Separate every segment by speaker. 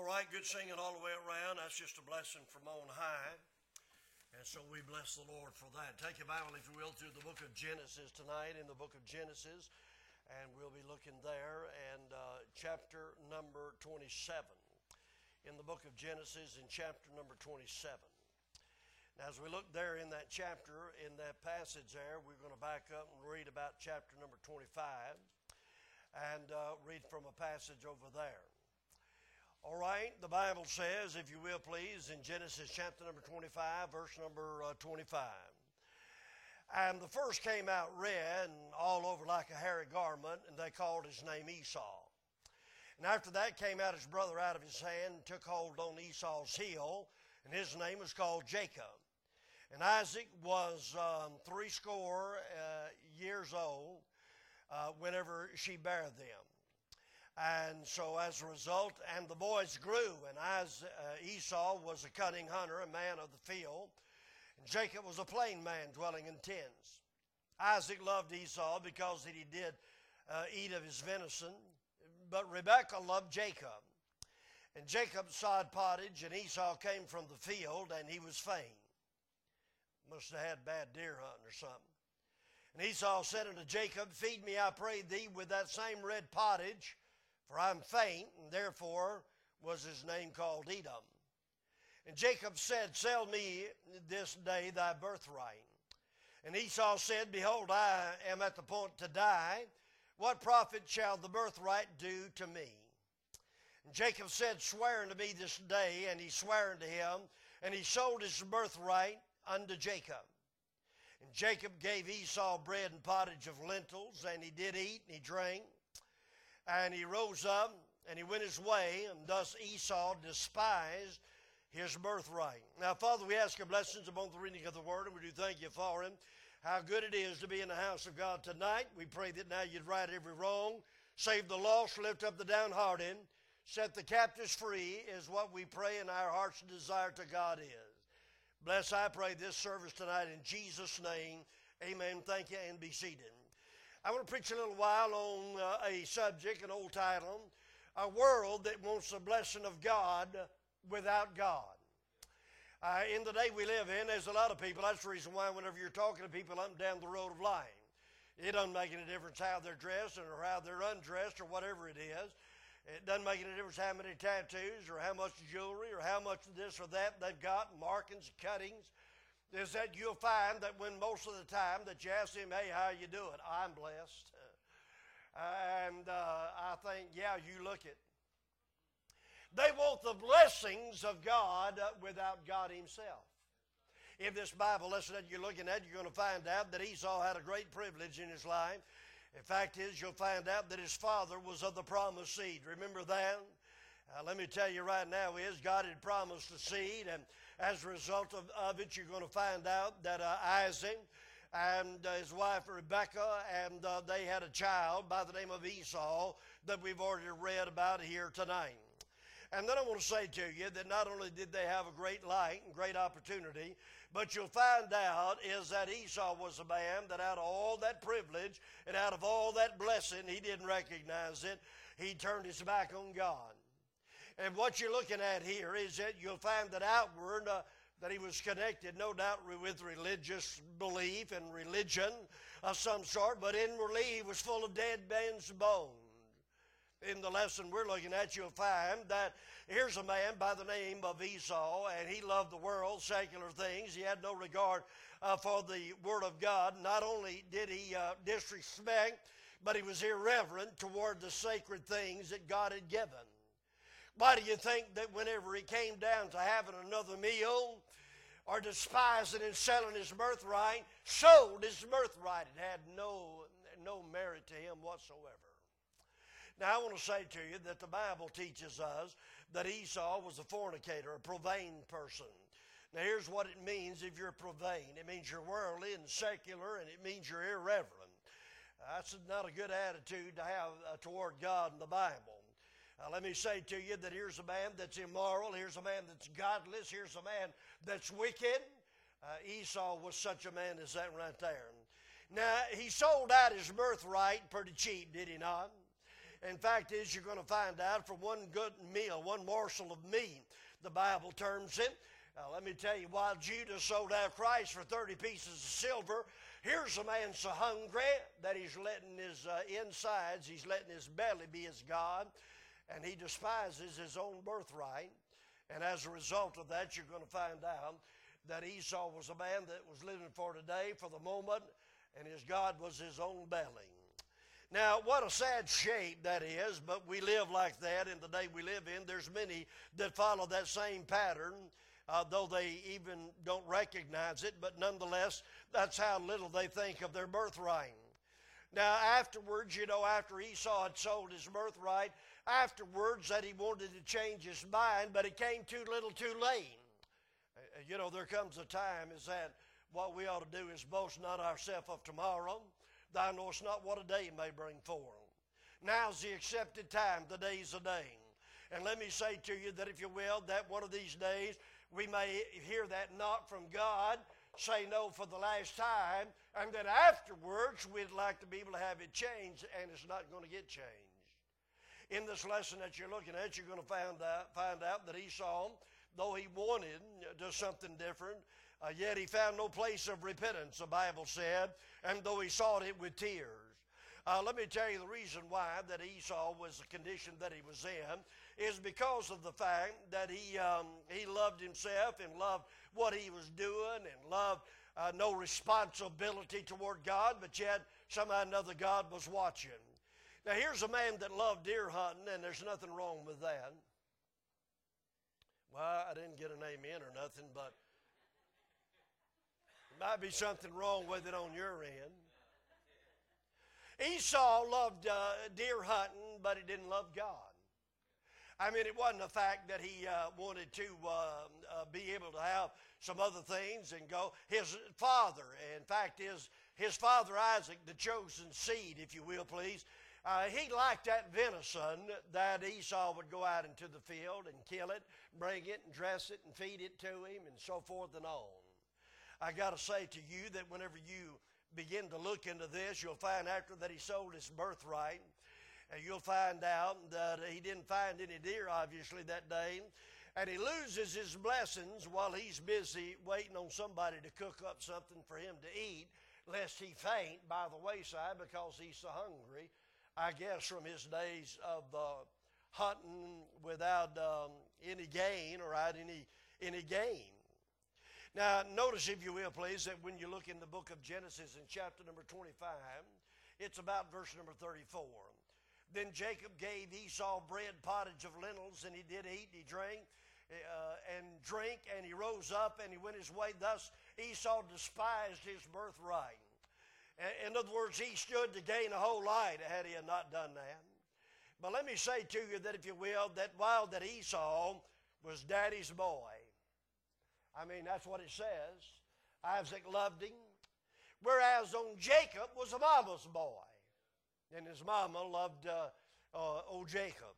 Speaker 1: right, good singing all the way around. That's just a blessing from on high. And so we bless the Lord for that. Take your Bible, if you will, to the book of Genesis tonight, in the book of Genesis. And we'll be looking there, and chapter number 27. In the book of Genesis, in chapter number 27. Now, as we look there in that chapter, in that passage there, we're going to back up and read about chapter number 25. And read from a passage over there. All right, the Bible says, if you will please, in Genesis chapter number 25, verse number 25. And the first came out red and all over like a hairy garment, and they called his name Esau. And after that came out his brother out of his hand and took hold on Esau's heel, and his name was called Jacob. And Isaac was 80 years old whenever she bare them. And so as a result, and the boys grew, and Esau was a cunning hunter, a man of the field, and Jacob was a plain man dwelling in tents. Isaac loved Esau because he did eat of his venison, but Rebekah loved Jacob. And Jacob sod pottage, and Esau came from the field, and he was faint. Must have had bad deer hunting or something. And Esau said unto Jacob, Feed me, I pray thee, with that same red pottage, for I'm faint, and therefore was his name called Edom. And Jacob said, Sell me this day thy birthright. And Esau said, Behold, I am at the point to die. What profit shall the birthright do to me? And Jacob said, Swear unto me this day. And he sware unto him, and he sold his birthright unto Jacob. And Jacob gave Esau bread and pottage of lentils, and he did eat, and he drank. And he rose up, and he went his way, and thus Esau despised his birthright. Now, Father, we ask your blessings upon the reading of the word, and we do thank you for him. How good it is to be in the house of God tonight. We pray that now you'd right every wrong, save the lost, lift up the downhearted, set the captives free, is what we pray, and our heart's desire to God is. Bless, I pray, this service tonight in Jesus' name. Amen. Thank you, and be seated. I want to preach a little while on a subject, an old title, A World That Wants the Blessing of God Without God. In the day we live in, there's a lot of people. That's the reason why whenever you're talking to people up and down the road of life, it doesn't make any difference how they're dressed or how they're undressed or whatever it is. It doesn't make any difference how many tattoos or how much jewelry or how much of this or that they've got, markings, cuttings. Is that you'll find that when most of the time that you ask them, hey, how you doing? I'm blessed. I think, yeah, you look it. They want the blessings of God without God himself. In this Bible lesson that you're looking at, you're going to find out that Esau had a great privilege in his life. In fact is, you'll find out that his father was of the promised seed. Remember that? Let me tell you right now is God had promised a seed, and as a result of it, you're going to find out that Isaac and his wife Rebekah, and they had a child by the name of Esau that we've already read about here tonight. And then I want to say to you that not only did they have a great light and great opportunity, but you'll find out is that Esau was a man that out of all that privilege and out of all that blessing, he didn't recognize it. He turned his back on God. And what you're looking at here is that you'll find that outward that he was connected, no doubt, with religious belief and religion of some sort, but inwardly he was full of dead men's bones. In the lesson we're looking at, you'll find that here's a man by the name of Esau, and he loved the world, secular things. He had no regard for the Word of God. Not only did he disrespect, but he was irreverent toward the sacred things that God had given. Why do you think that whenever he came down to having another meal or despising and selling his birthright, sold his birthright? It had no merit to him whatsoever. Now, I want to say to you that the Bible teaches us that Esau was a fornicator, a profane person. Now, here's what it means if you're profane. It means you're worldly and secular, and it means you're irreverent. That's not a good attitude to have toward God in the Bible. Let me say to you that here's a man that's immoral, here's a man that's godless, here's a man that's wicked. Esau was such a man as that right there. Now, he sold out his birthright pretty cheap, did he not? In fact, is you're going to find out for one good meal, one morsel of meat, the Bible terms it. Let me tell you, while Judas sold out Christ for 30 pieces of silver, here's a man so hungry that he's letting his insides, he's letting his belly be his God, and he despises his own birthright. And as a result of that, you're going to find out that Esau was a man that was living for today, for the moment, and his God was his own belly. Now, what a sad shape that is, but we live like that in the day we live in. There's many that follow that same pattern, though they even don't recognize it, but nonetheless, that's how little they think of their birthright. Now, afterwards, after Esau had sold his birthright, afterwards that he wanted to change his mind, but it came too little too late. There comes a time is that what we ought to do is boast not ourselves of tomorrow. Thou knowest not what a day may bring forth. Now's the accepted time, the day's a day. And let me say to you that if you will, that one of these days we may hear that knock from God, say no for the last time, and then afterwards we'd like to be able to have it changed, and it's not going to get changed. In this lesson that you're looking at, you're going to find out that Esau, though he wanted to do something different, yet he found no place of repentance, the Bible said, and though he sought it with tears. Let me tell you the reason why that Esau was the condition that he was in is because of the fact that he loved himself and loved what he was doing and loved no responsibility toward God, but yet somehow another God was watching. Now here's a man that loved deer hunting, and there's nothing wrong with that. Well, I didn't get an amen or nothing, but there might be something wrong with it on your end. Esau loved deer hunting, but he didn't love God. I mean, it wasn't the fact that he wanted to be able to have some other things and go. His father, in fact, his father Isaac, the chosen seed, if you will, please, he liked that venison that Esau would go out into the field and kill it, bring it and dress it and feed it to him and so forth and on. I got to say to you that whenever you begin to look into this, you'll find after that he sold his birthright, and you'll find out that he didn't find any deer, obviously, that day, and he loses his blessings while he's busy waiting on somebody to cook up something for him to eat, lest he faint by the wayside because he's so hungry, I guess, from his days of hunting without any gain or out any game. Now, notice, if you will, please, that when you look in the book of Genesis in chapter number 25, it's about verse number 34. Then Jacob gave Esau bread, pottage of lentils, and he did eat, he drank, and he rose up, and he went his way. Thus Esau despised his birthright. In other words, he stood to gain a whole lot had he not done that. But let me say to you that, if you will, that while that Esau was daddy's boy, I mean, that's what it says. Isaac loved him. Whereas on Jacob was a mama's boy. And his mama loved old Jacob.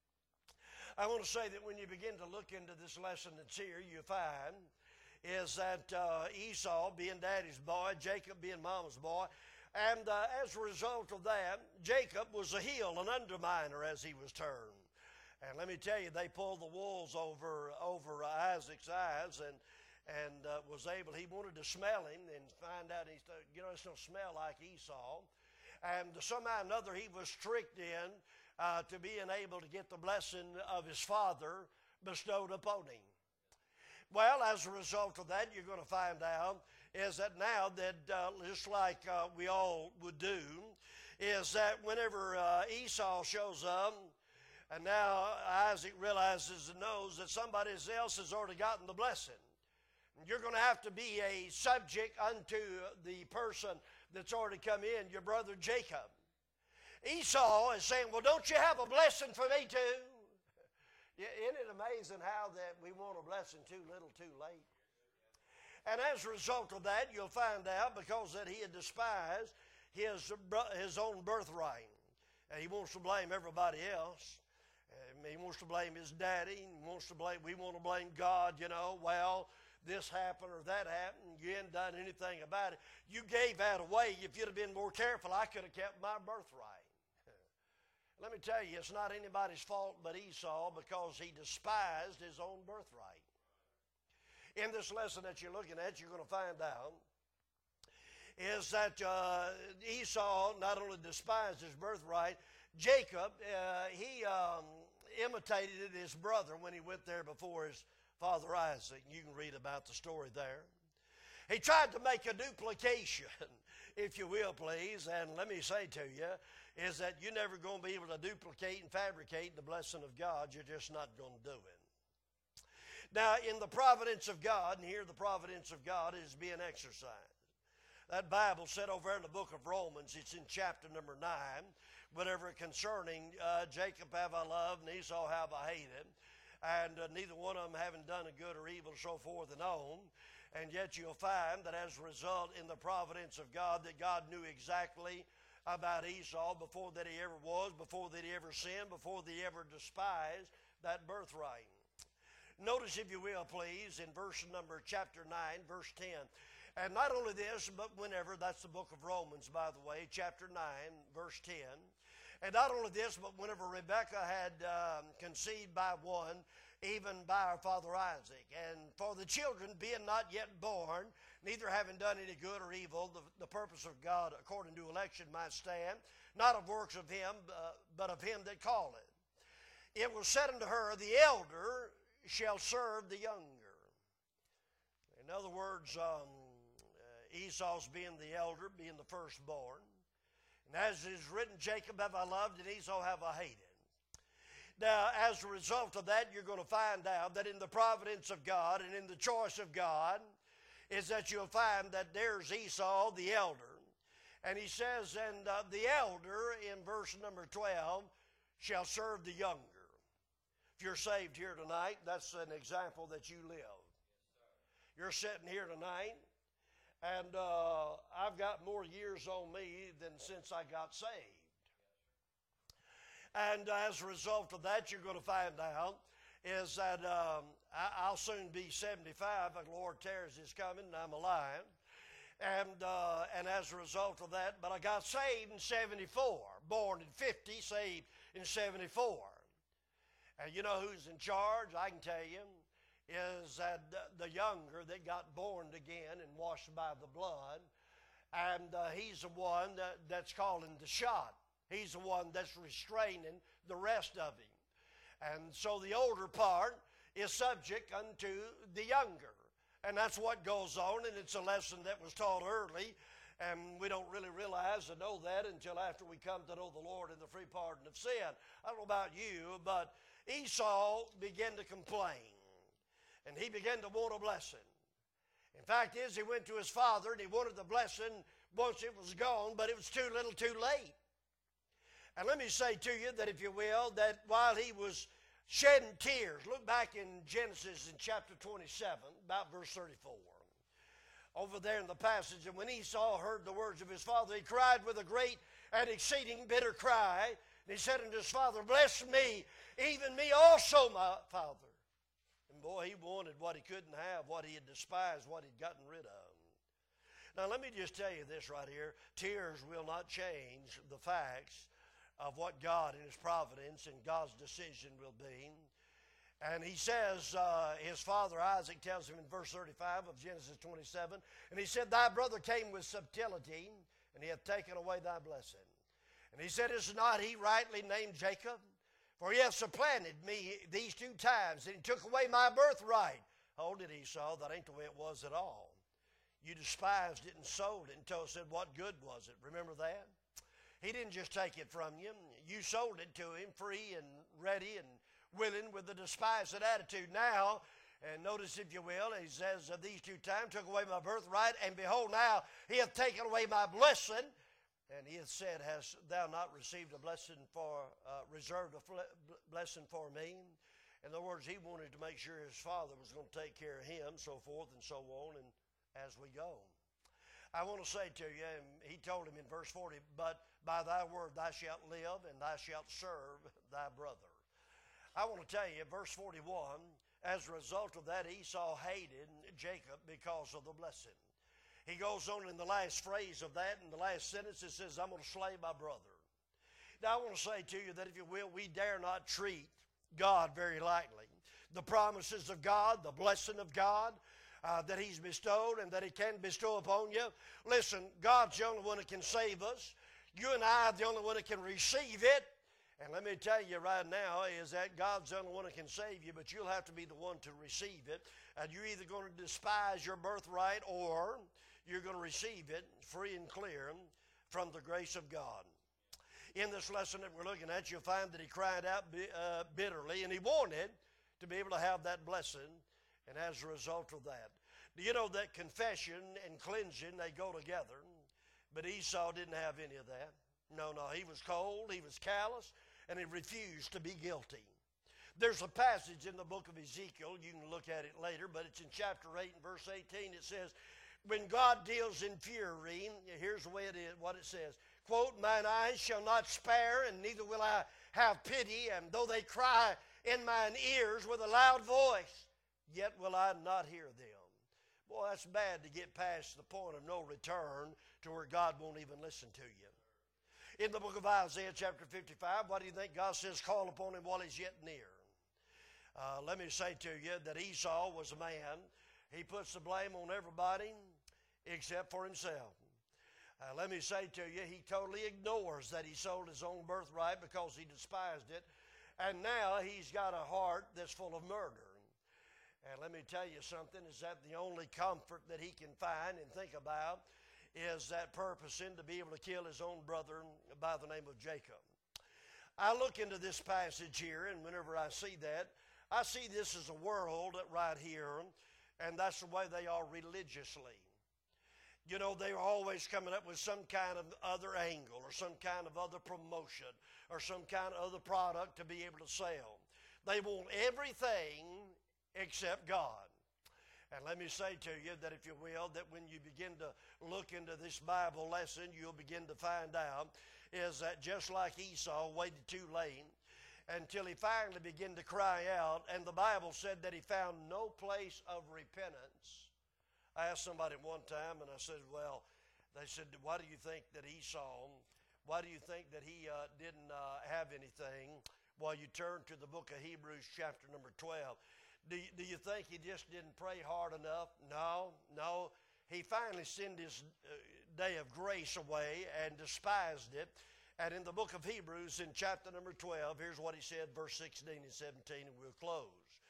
Speaker 1: I want to say that when you begin to look into this lesson that's here, you find is that Esau being daddy's boy, Jacob being mama's boy, and as a result of that, Jacob was a heel, an underminer, as he was termed. And let me tell you, they pulled the wolves over Isaac's eyes, and was able. He wanted to smell him and find out. He said, it's don't smell like Esau. And somehow or another, he was tricked in to being able to get the blessing of his father bestowed upon him. Well, as a result of that, you're going to find out is that now that just like we all would do, is that whenever Esau shows up, and now Isaac realizes and knows that somebody else has already gotten the blessing. You're going to have to be a subject unto the person that's already come in, your brother Jacob. Esau is saying, well, don't you have a blessing for me too? Isn't it amazing how that we want a blessing too little, too late? And as a result of that, you'll find out because that he had despised his own birthright. And he wants to blame everybody else. He wants to blame his daddy. We want to blame God, well, this happened or that happened. You hadn't done anything about it. You gave that away. If you'd have been more careful, I could have kept my birthright. Let me tell you, it's not anybody's fault but Esau, because he despised his own birthright. In this lesson that you're looking at, you're going to find out is that Esau not only despised his birthright, Jacob, he imitated his brother when he went there before his father Isaac. You can read about the story there. He tried to make a duplication, if you will, please. And let me say to you, is that you're never going to be able to duplicate and fabricate the blessing of God. You're just not going to do it. Now, in the providence of God, and here the providence of God is being exercised. That Bible said over in the book of Romans, it's in chapter number 9, whatever concerning Jacob have I loved and Esau have I hated, and neither one of them having done a good or evil, so forth and on. And yet you'll find that as a result in the providence of God, that God knew exactly about Esau before that he ever was, before that he ever sinned, before that he ever despised that birthright. Notice, if you will, please, in chapter 9, verse 10. And not only this, but whenever, that's the book of Romans, by the way, chapter 9, verse 10. And not only this, but whenever Rebekah had conceived by one, even by our father Isaac. And for the children being not yet born, neither having done any good or evil, the purpose of God according to election might stand, not of works of him, but of him that calleth. It was said unto her, the elder shall serve the younger. In other words, Esau's being the elder, being the firstborn. And as it is written, Jacob have I loved and Esau have I hated. Now, as a result of that, you're going to find out that in the providence of God and in the choice of God is that you'll find that there's Esau, the elder. And he says, and the elder, in verse number 12, shall serve the younger. If you're saved here tonight, that's an example that you live. You're sitting here tonight, and I've got more years on me than since I got saved. And as a result of that, you're going to find out is that I'll soon be 75. The Lord tarries is coming, and I'm alive. And as a result of that, but I got saved in 74, born in 50, saved in 74. And you know who's in charge? I can tell you, is that the younger that got born again and washed by the blood. And he's the one that's calling the shot. He's the one that's restraining the rest of him. And so the older part is subject unto the younger. And that's what goes on, and it's a lesson that was taught early. And we don't really realize or know that until after we come to know the Lord and the free pardon of sin. I don't know about you, but Esau began to complain. And he began to want a blessing. In fact is, he went to his father and he wanted the blessing once it was gone, but it was too little too late. And let me say to you that, if you will, that while he was shedding tears, look back in Genesis in chapter 27, about verse 34. Over there in the passage, and when Esau heard the words of his father, he cried with a great and exceeding bitter cry. And he said unto his father, bless me, even me also, my father. And boy, he wanted what he couldn't have, what he had despised, what he'd gotten rid of. Now let me just tell you this right here. Tears will not change the facts of what God in his providence and God's decision will be. And he says, his father Isaac tells him in verse 35 of Genesis 27, and he said, thy brother came with subtlety, and he hath taken away thy blessing. And he said, is not he rightly named Jacob? For he hath supplanted me these 2 times, and he took away my birthright. Hold it, Esau, that ain't the way it was at all. You despised it and sold it until it said, what good was it? Remember that? He didn't just take it from you. You sold it to him free and ready and willing with a despised attitude. Now, and notice if you will, he says, these 2 times took away my birthright, and behold, now he hath taken away my blessing. And he hath said, hast thou not received a blessing for, reserved a blessing for me? In other words, he wanted to make sure his father was going to take care of him, so forth and so on, and as we go. I want to say to you, and he told him in verse 40, but by thy word thou shalt live, and thou shalt serve thy brother. I want to tell you, verse 41, as a result of that, Esau hated Jacob because of the blessing. He goes on in the last phrase of that, in the last sentence, it says, I'm going to slay my brother. Now, I want to say to you that if you will, we dare not treat God very lightly. The promises of God, the blessing of God that He's bestowed and that He can bestow upon you. Listen, God's the only one that can save us. You and I are the only one that can receive it. And let me tell you right now is that God's the only one that can save you, but you'll have to be the one to receive it. And you're either going to despise your birthright or you're going to receive it free and clear from the grace of God. In this lesson that we're looking at, you'll find that he cried out bitterly, and he wanted to be able to have that blessing, and as a result of that. Do you know that confession and cleansing, they go together? But Esau didn't have any of that. No, he was cold, he was callous, and he refused to be guilty. There's a passage in the book of Ezekiel, you can look at it later, but it's in chapter 8 and verse 18. It says, when God deals in fury, here's the way it is, what it says, quote, mine eyes shall not spare, and neither will I have pity, and though they cry in mine ears with a loud voice, yet will I not hear them. Boy, that's bad to get past the point of no return to where God won't even listen to you. In the book of Isaiah chapter 55, what do you think God says? Call upon him while he's yet near. Let me say to you that Esau was a man. He puts the blame on everybody except for himself. Let me say to you, he totally ignores that he sold his own birthright because he despised it. And now he's got a heart that's full of murder. And let me tell you something, is that the only comfort that he can find and think about is that purposing to be able to kill his own brother by the name of Jacob. I look into this passage here, and whenever I see that, I see this as a world right here, and that's the way they are religiously. You know, they're always coming up with some kind of other angle or some kind of other promotion or some kind of other product to be able to sell. They want everything except God. And let me say to you that, if you will, that when you begin to look into this Bible lesson, you'll begin to find out is that just like Esau waited too late until he finally began to cry out, and the Bible said that he found no place of repentance. I asked somebody one time, and I said, well, they said, why do you think that Esau, why do you think that he didn't have anything? Well, you turn to the book of Hebrews chapter number 12. Do you think he just didn't pray hard enough? No. He finally sinned his day of grace away and despised it. And in the book of Hebrews, in chapter number 12, here's what he said, verse 16 and 17, and we'll close.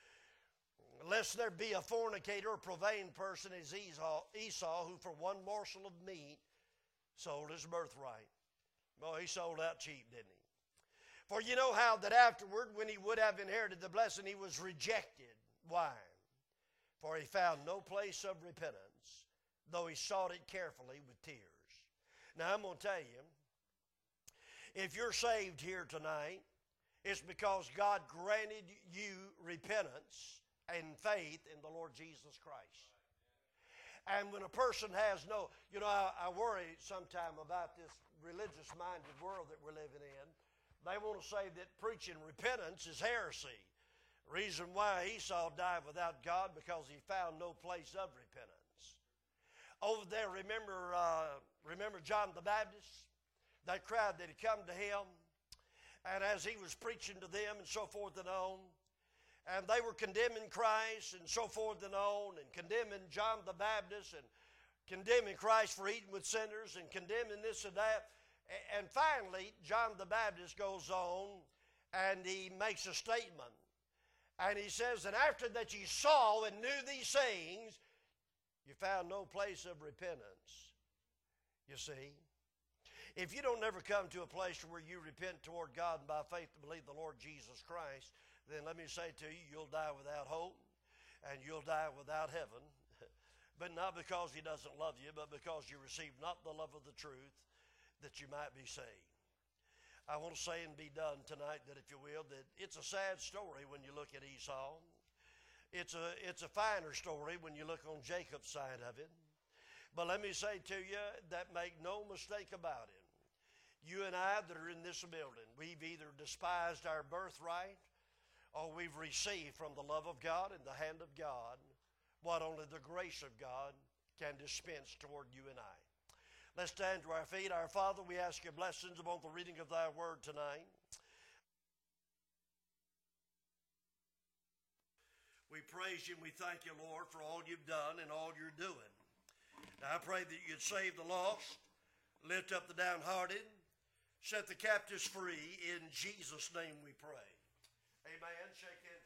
Speaker 1: Lest there be a fornicator or profane person as Esau, who for one morsel of meat sold his birthright. Well, he sold out cheap, didn't he? For you know how that afterward, when he would have inherited the blessing, he was rejected. Why? For he found no place of repentance, though he sought it carefully with tears. Now, I'm going to tell you, if you're saved here tonight, it's because God granted you repentance and faith in the Lord Jesus Christ. And when a person has no, you know, I worry sometime about this religious-minded world that we're living in. They want to say that preaching repentance is heresy. Reason why Esau died without God, because he found no place of repentance. Over there, remember John the Baptist? They cried that he come to him, and as he was preaching to them and so forth and on, and they were condemning Christ and so forth and on, and condemning John the Baptist and condemning Christ for eating with sinners and condemning this and that. And finally, John the Baptist goes on and he makes a statement. And he says, and after that ye saw and knew these things, you found no place of repentance. You see, if you don't ever come to a place where you repent toward God and by faith to believe the Lord Jesus Christ, then let me say to you, you'll die without hope and you'll die without heaven. But not because he doesn't love you, but because you received not the love of the truth, that you might be saved. I want to say and be done tonight that, if you will, that it's a sad story when you look at Esau. It's a finer story when you look on Jacob's side of it. But let me say to you that make no mistake about it. You and I that are in this building, we've either despised our birthright or we've received from the love of God and the hand of God what only the grace of God can dispense toward you and I. Let's stand to our feet. Our Father, we ask your blessings upon the reading of thy word tonight. We praise you and we thank you, Lord, for all you've done and all you're doing. Now I pray that you'd save the lost, lift up the downhearted, set the captives free. In Jesus' name we pray. Amen. Shake hands.